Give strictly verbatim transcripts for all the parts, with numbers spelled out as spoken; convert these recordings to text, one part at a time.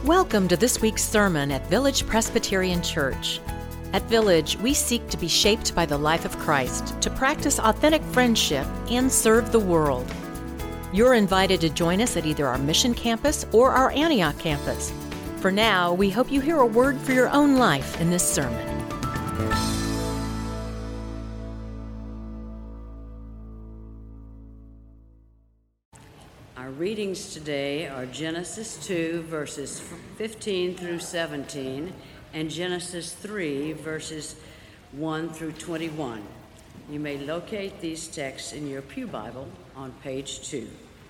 Welcome to this week's sermon at Village Presbyterian Church. At Village, we seek to be shaped by the life of Christ, to practice authentic friendship, and serve the world. You're invited to join us at either our Mission Campus or our Antioch campus. For now, we hope you hear a word for your own life in this sermon. Our readings today are Genesis two, verses fifteen through seventeen, and Genesis three, verses one through twenty-one. You may locate these texts in your Pew Bible on page two.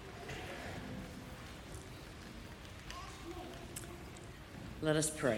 Let us pray.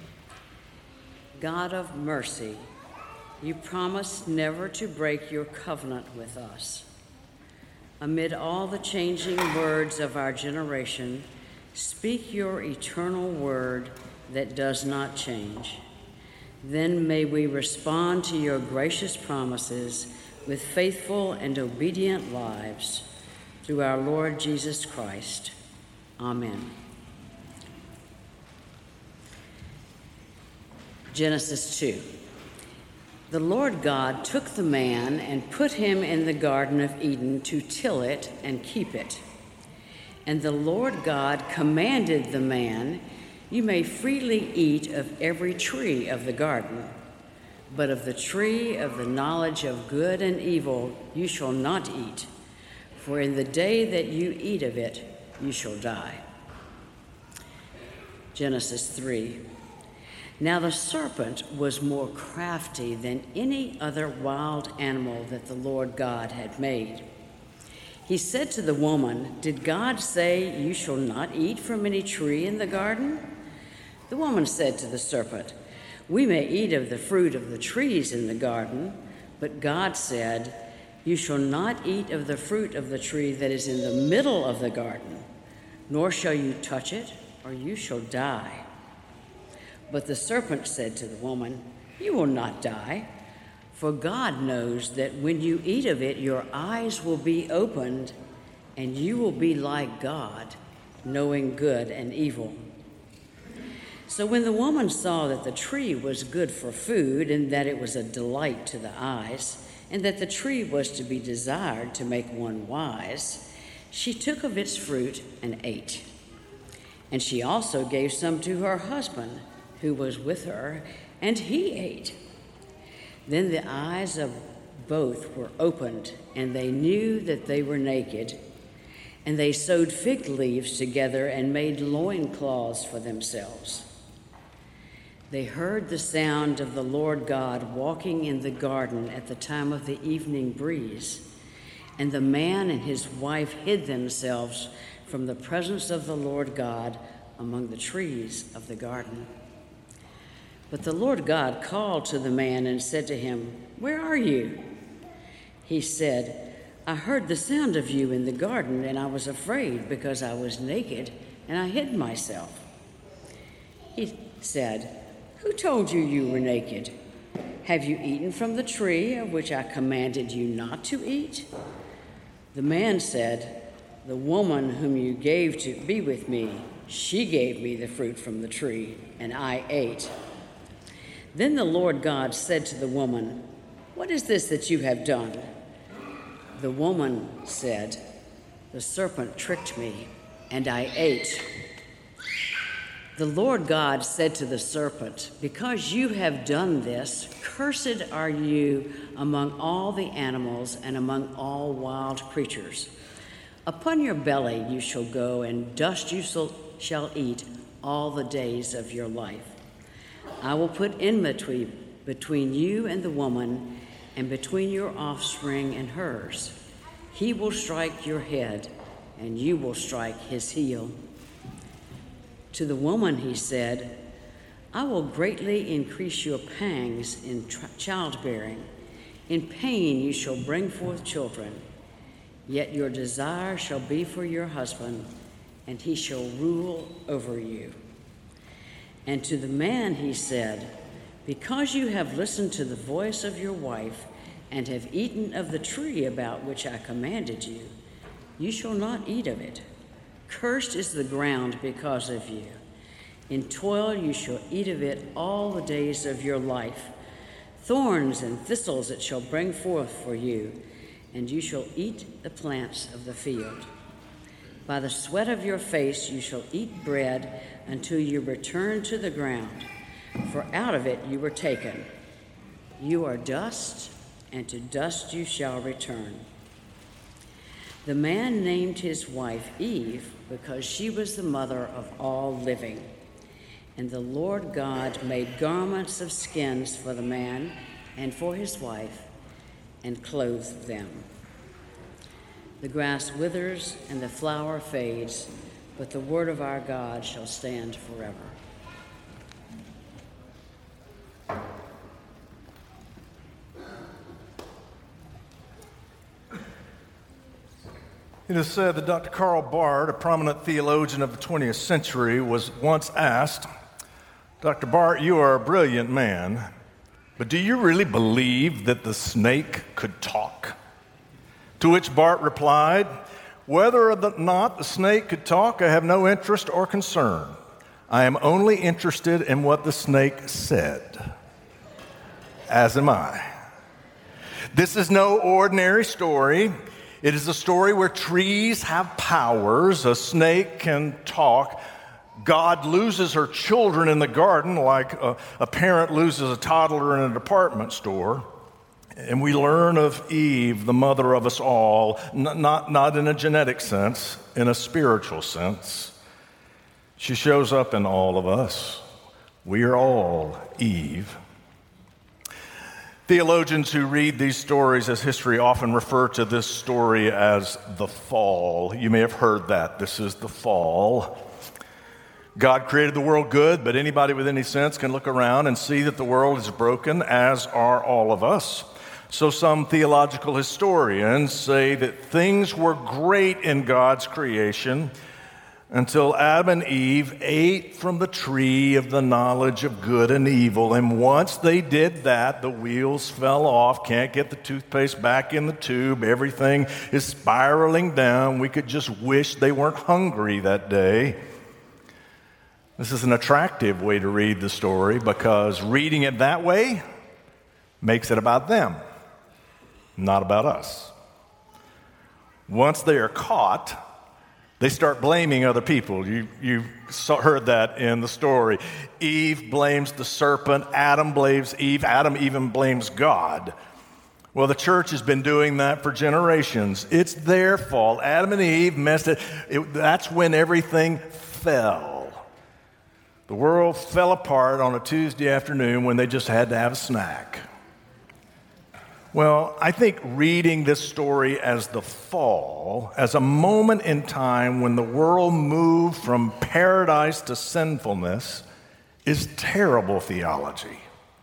God of mercy, you promised never to break your covenant with us. Amid all the changing words of our generation, speak your eternal word that does not change. Then may we respond to your gracious promises with faithful and obedient lives through our Lord Jesus Christ. Amen. Genesis two. The Lord God took the man and put him in the Garden of Eden to till it and keep it. And the Lord God commanded the man, "You may freely eat of every tree of the garden, but of the tree of the knowledge of good and evil you shall not eat, for in the day that you eat of it you shall die." Genesis three. Now the serpent was more crafty than any other wild animal that the Lord God had made. He said to the woman, "Did God say you shall not eat from any tree in the garden?" The woman said to the serpent, "We may eat of the fruit of the trees in the garden, but God said, you shall not eat of the fruit of the tree that is in the middle of the garden, nor shall you touch it, or you shall die." But the serpent said to the woman, "You will not die, for God knows that when you eat of it, your eyes will be opened, and you will be like God, knowing good and evil." So when the woman saw that the tree was good for food, and that it was a delight to the eyes, and that the tree was to be desired to make one wise, she took of its fruit and ate. And she also gave some to her husband, who was with her, and he ate. Then the eyes of both were opened, and they knew that they were naked. And they sewed fig leaves together and made loincloths for themselves. They heard the sound of the Lord God walking in the garden at the time of the evening breeze, and the man and his wife hid themselves from the presence of the Lord God among the trees of the garden. But the Lord God called to the man and said to him, "Where are you?" He said, "I heard the sound of you in the garden, and I was afraid because I was naked, and I hid myself." He said, "Who told you you were naked? Have you eaten from the tree of which I commanded you not to eat?" The man said, "The woman whom you gave to be with me, she gave me the fruit from the tree, and I ate." Then the Lord God said to the woman, "What is this that you have done?" The woman said, "The serpent tricked me, and I ate." The Lord God said to the serpent, "Because you have done this, cursed are you among all the animals and among all wild creatures. Upon your belly you shall go, and dust you shall eat all the days of your life. I will put enmity between you and the woman, and between your offspring and hers. He will strike your head, and you will strike his heel." To the woman he said, "I will greatly increase your pangs in tra- childbearing. In pain you shall bring forth children. Yet your desire shall be for your husband, and he shall rule over you." And to the man he said, "Because you have listened to the voice of your wife and have eaten of the tree about which I commanded you, you shall not eat of it. Cursed is the ground because of you. In toil you shall eat of it all the days of your life. Thorns and thistles it shall bring forth for you, and you shall eat the plants of the field. By the sweat of your face you shall eat bread until you return to the ground, for out of it you were taken. You are dust, and to dust you shall return. The man named his wife Eve because she was the mother of all living. And the Lord God made garments of skins for the man and for his wife, and clothed them. The grass withers and the flower fades, but the word of our God shall stand forever. It is said that Doctor Karl Barth, a prominent theologian of the twentieth century, was once asked, "Doctor Barth, you are a brilliant man, but do you really believe that the snake could talk?" To which Barth replied, "Whether or not the snake could talk, I have no interest or concern. I am only interested in what the snake said. As am I." This is no ordinary story. It is a story where trees have powers, a snake can talk. God loses her children in the garden like a, a parent loses a toddler in a department store. And we learn of Eve, the mother of us all, n- not, not in a genetic sense, in a spiritual sense. She shows up in all of us. We are all Eve. Theologians who read these stories as history often refer to this story as the fall. You may have heard that. This is the fall. God created the world good, but anybody with any sense can look around and see that the world is broken, as are all of us. So some theological historians say that things were great in God's creation until Adam and Eve ate from the tree of the knowledge of good and evil. And once they did that, the wheels fell off. Can't get the toothpaste back in the tube. Everything is spiraling down. We could just wish they weren't hungry that day. This is an attractive way to read the story because reading it that way makes it about them, not about us. Once they are caught, they start blaming other people. You, you saw, heard that in the story. Eve blames the serpent. Adam blames Eve. Adam even blames God. Well, the church has been doing that for generations. It's their fault. Adam and Eve messed it. it that's when everything fell. The world fell apart on a Tuesday afternoon when they just had to have a snack. Well, I think reading this story as the fall, as a moment in time when the world moved from paradise to sinfulness, is terrible theology.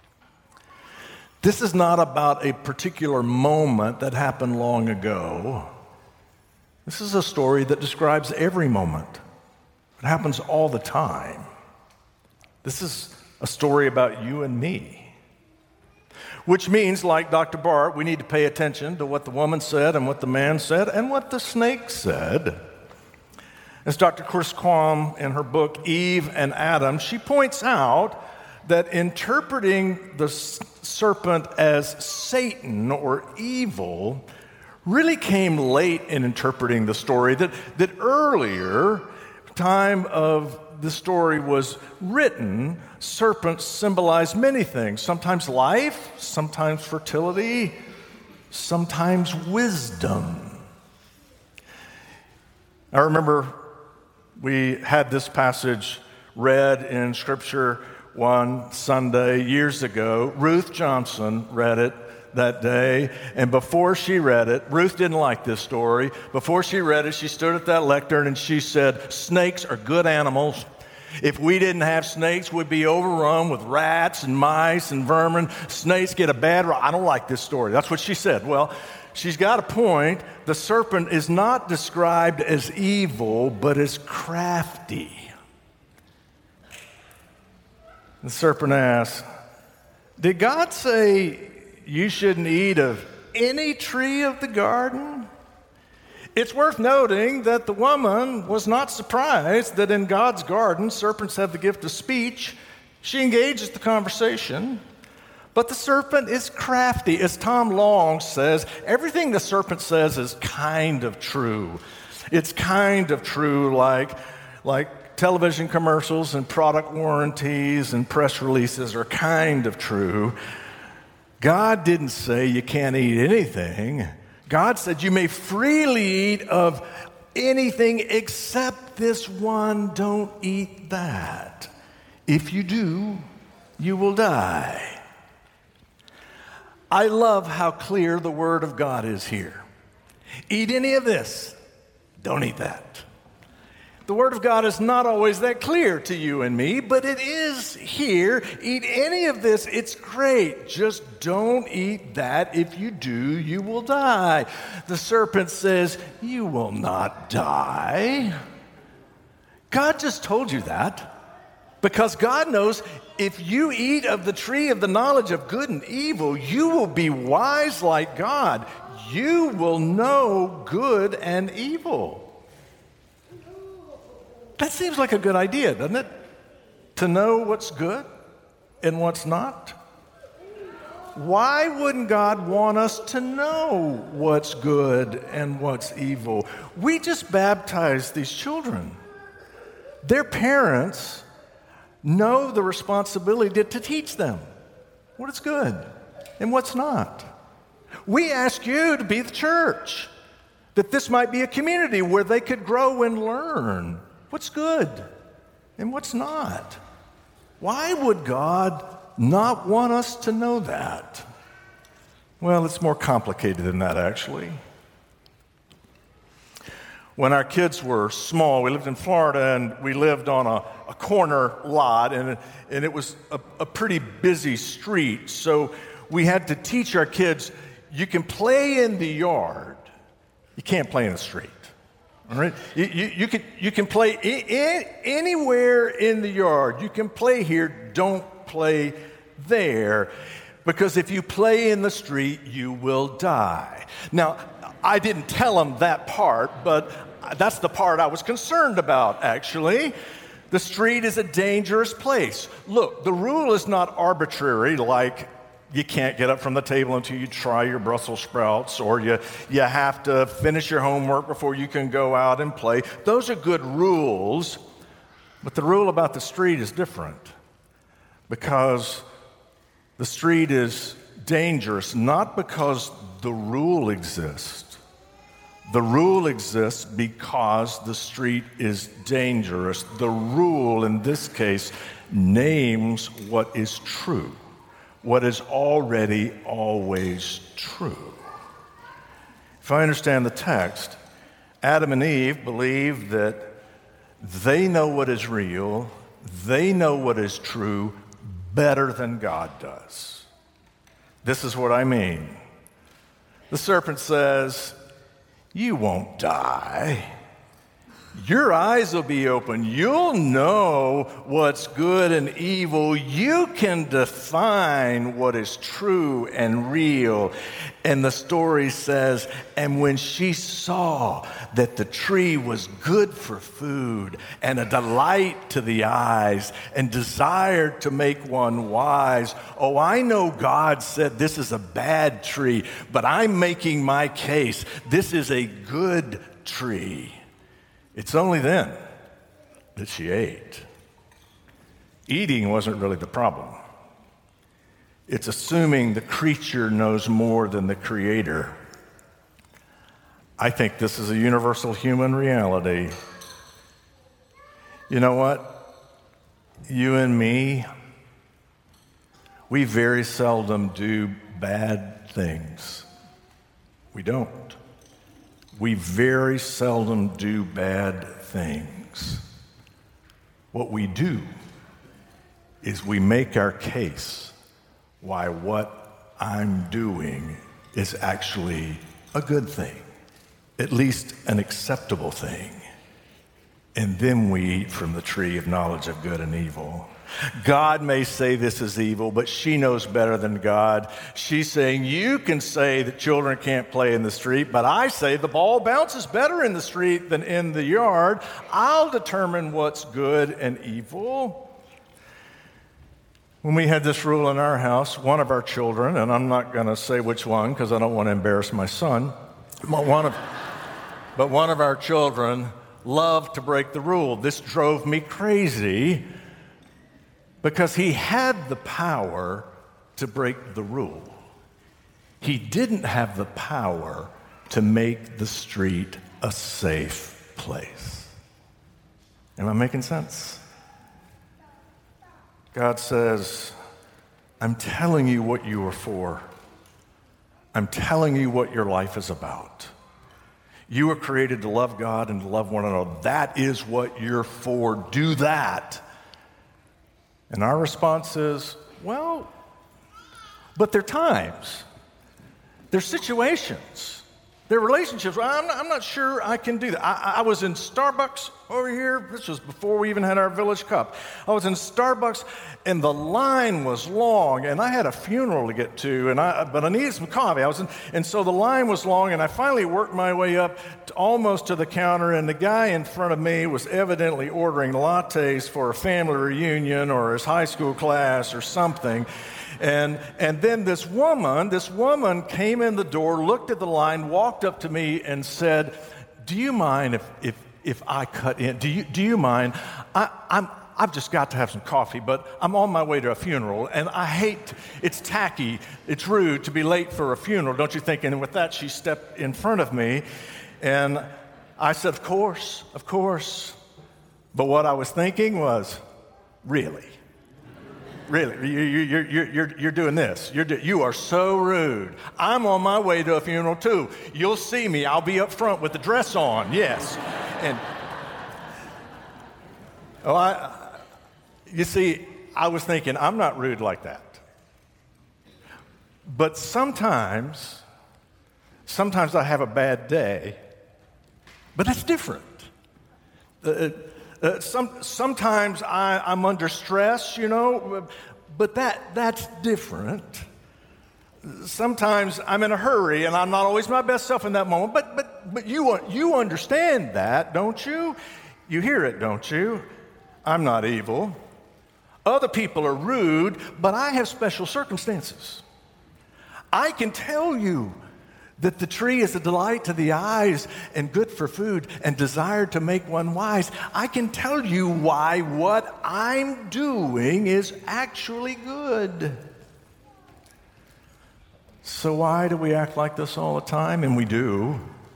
This is not about a particular moment that happened long ago. This is a story that describes every moment. It happens all the time. This is a story about you and me. Which means, like Doctor Barth, we need to pay attention to what the woman said and what the man said and what the snake said. As Doctor Chris Quam, in her book Eve and Adam, she points out that interpreting the serpent as Satan or evil really came late in interpreting the story. That, that earlier time of the story was written, serpents symbolized many things. Sometimes life, sometimes fertility, sometimes wisdom. I remember we had this passage read in Scripture one Sunday years ago. Ruth Johnson read it that day, and before she read it, Ruth didn't like this story. Before she read it, she stood at that lectern and she said, "Snakes are good animals. If we didn't have snakes, we'd be overrun with rats and mice and vermin. Snakes get a bad rap. I don't like this story." That's what she said. Well, she's got a point. The serpent is not described as evil, but as crafty. The serpent asks, "Did God say you shouldn't eat of any tree of the garden? It's worth noting that the woman was not surprised that in God's garden, serpents have the gift of speech. She engages the conversation, but the serpent is crafty. As Tom Long says, everything the serpent says is kind of true. It's kind of true, like, like television commercials and product warranties and press releases are kind of true. God didn't say you can't eat anything. God said you may freely eat of anything except this one. Don't eat that. If you do, you will die. I love how clear the Word of God is here. Eat any of this. Don't eat that. The Word of God is not always that clear to you and me, but it is here. Eat any of this. It's great. Just don't eat that. If you do, you will die. The serpent says, you will not die. God just told you that because God knows if you eat of the tree of the knowledge of good and evil, you will be wise like God. You will know good and evil. That seems like a good idea, doesn't it? To know what's good and what's not. Why wouldn't God want us to know what's good and what's evil? We just baptized these children. Their parents know the responsibility to teach them what is good and what's not. We ask you to be the church, that this might be a community where they could grow and learn what's good and what's not. Why would God not want us to know that? Well, it's more complicated than that, actually. When our kids were small, we lived in Florida, and we lived on a, a corner lot, and, and it was a, a pretty busy street. So we had to teach our kids, you can play in the yard. You can't play in the street. All right? You, you, you, can, you can play I- I- anywhere in the yard. You can play here. Don't play there. Because if you play in the street, you will die. Now, I didn't tell them that part, but that's the part I was concerned about, actually. The street is a dangerous place. Look, the rule is not arbitrary, like you can't get up from the table until you try your Brussels sprouts, or you, you have to finish your homework before you can go out and play. Those are good rules, but the rule about the street is different because the street is dangerous, not because the rule exists. The rule exists because the street is dangerous. The rule, in this case, names what is true. What is already always true. If I understand the text, Adam and Eve believe that they know what is real, they know what is true better than God does. This is what I mean. The serpent says, you won't die. Your eyes will be open. You'll know what's good and evil. You can define what is true and real. And the story says, and when she saw that the tree was good for food and a delight to the eyes and desired to make one wise, oh, I know God said this is a bad tree, but I'm making my case. This is a good tree. It's only then that she ate. Eating wasn't really the problem. It's assuming the creature knows more than the creator. I think this is a universal human reality. You know what? You and me, we very seldom do bad things. We don't. We very seldom do bad things. What we do is we make our case why what I'm doing is actually a good thing, at least an acceptable thing. and then we eat from the tree of knowledge of good and evil. God may say this is evil, but she knows better than God. She's saying, you can say that children can't play in the street, but I say the ball bounces better in the street than in the yard. I'll determine what's good and evil. When we had this rule in our house, one of our children, and I'm not going to say which one because I don't want to embarrass my son, but one of, but one of our children loved to break the rule. This drove me crazy because he had the power to break the rule. He didn't have the power to make the street a safe place. Am I making sense? God says, I'm telling you what you are for. I'm telling you what your life is about. You were created to love God and to love one another. That is what you're for. Do that. And our response is, well, but there are times, there are situations, there are relationships. I'm not, I'm not sure I can do that. I, I was in Starbucks over here. This was before we even had our Village Cup. I was in Starbucks, and the line was long, and I had a funeral to get to, and I, but I needed some coffee. I was in, and so the line was long, and I finally worked my way up to almost to the counter, and the guy in front of me was evidently ordering lattes for a family reunion or his high school class or something. And and then this woman, this woman came in the door, looked at the line, walked up to me and said, do you mind if if if I cut in? Do you do you mind? I, I'm I've just got to have some coffee, but I'm on my way to a funeral, and I hate, it's tacky, it's rude to be late for a funeral, don't you think? And with that, she stepped in front of me, and I said, of course, of course. But what I was thinking was, really? Really, you, you, you're, you're, you're doing this. You're do, you are so rude. I'm on my way to a funeral, too. You'll see me. I'll be up front with the dress on, yes. And, oh, I, you see, I was thinking, I'm not rude like that. But sometimes, sometimes I have a bad day, but that's different. Uh, Uh, some, sometimes I, I'm under stress, you know, but that that's different. Sometimes I'm in a hurry and I'm not always my best self in that moment, but but but you you understand that, don't you? You hear it, don't you? I'm not evil. Other people are rude, but I have special circumstances. I can tell you that the tree is a delight to the eyes and good for food and desired to make one wise. I can tell you why what I'm doing is actually good. So why do we act like this all the time? And we do.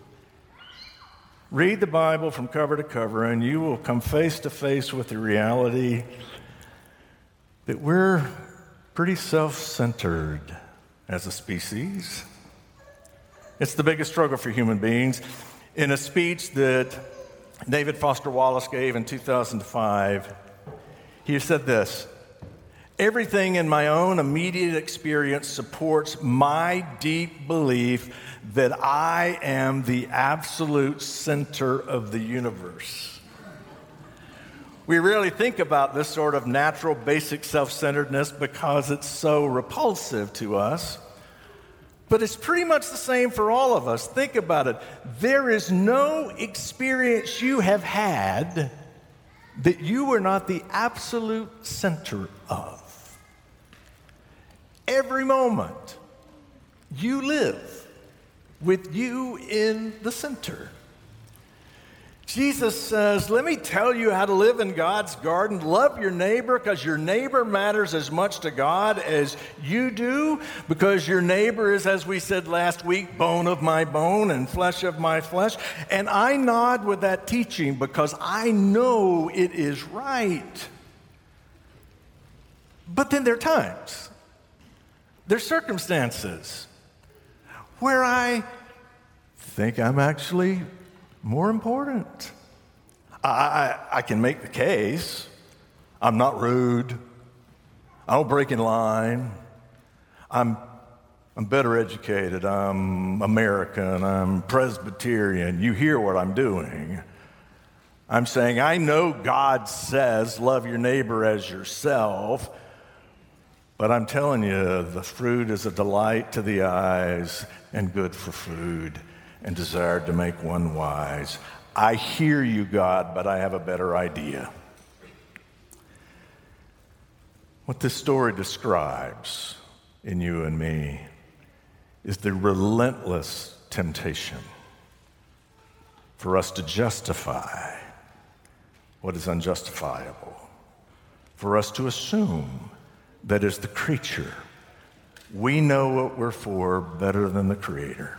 Read the Bible from cover to cover, and you will come face to face with the reality that we're pretty self-centered as a species. It's the biggest struggle for human beings. In a speech that David Foster Wallace gave in two thousand five, he said this, everything in my own immediate experience supports my deep belief that I am the absolute center of the universe. We rarely think about this sort of natural, basic self-centeredness because it's so repulsive to us. But it's pretty much the same for all of us. Think about it. There is no experience you have had that you are not the absolute center of. Every moment you live with you in the center. Jesus says, let me tell you how to live in God's garden. Love your neighbor because your neighbor matters as much to God as you do, because your neighbor is, as we said last week, bone of my bone and flesh of my flesh. And I nod with that teaching because I know it is right. But then there are times, there are circumstances where I think I'm actually more important. I, I, I can make the case. I'm not rude. I don't break in line. I'm, I'm better educated. I'm American. I'm Presbyterian. You hear what I'm doing. I'm saying, I know God says, love your neighbor as yourself, but I'm telling you, the fruit is a delight to the eyes and good for food and desired to make one wise. I hear you, God, but I have a better idea. What this story describes in you and me is the relentless temptation for us to justify what is unjustifiable, for us to assume that as the creature, we know what we're for better than the Creator.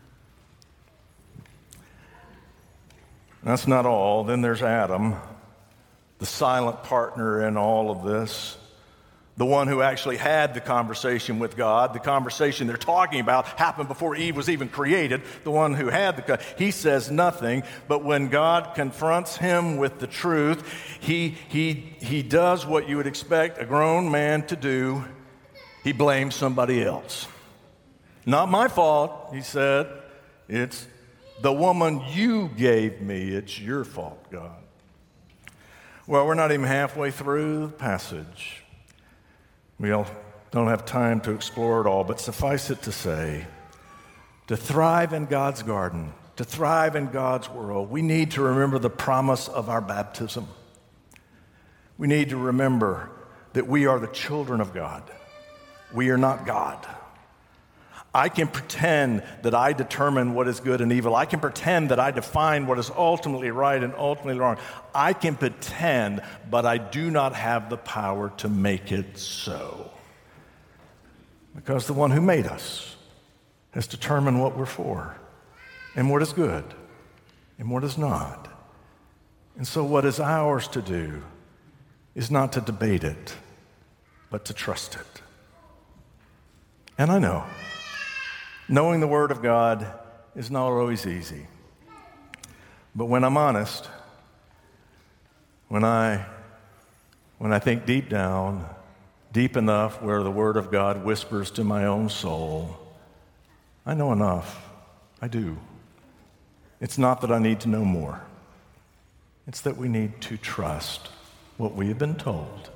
That's not all. Then there's Adam, the silent partner in all of this. The one who actually had the conversation with God. The conversation they're talking about happened before Eve was even created. The one who had the, he says nothing, but when God confronts him with the truth, he, he, he does what you would expect a grown man to do. He blames somebody else. Not my fault, he said. It's the woman you gave me. It's your fault, God. Well, we're not even halfway through the passage. We all don't have time to explore it all, but suffice it to say, to thrive in God's garden, to thrive in God's world, we need to remember the promise of our baptism. We need to remember that we are the children of God. We are not God. I can pretend that I determine what is good and evil. I can pretend that I define what is ultimately right and ultimately wrong. I can pretend, but I do not have the power to make it so. Because the one who made us has determined what we're for and what is good and what is not. And so what is ours to do is not to debate it, but to trust it. And I know knowing the Word of God is not always easy. But when I'm honest, when I, when I think deep down, deep enough where the Word of God whispers to my own soul, I know enough. I do. It's not that I need to know more. It's that we need to trust what we have been told.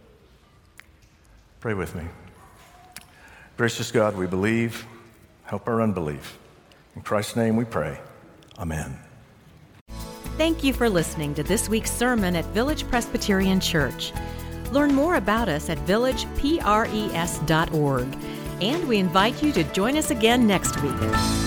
Pray with me. Gracious God, we believe. Help our unbelief. In Christ's name we pray. Amen. Thank you for listening to this week's sermon at Village Presbyterian Church. Learn more about us at village pres dot org, and we invite you to join us again next week.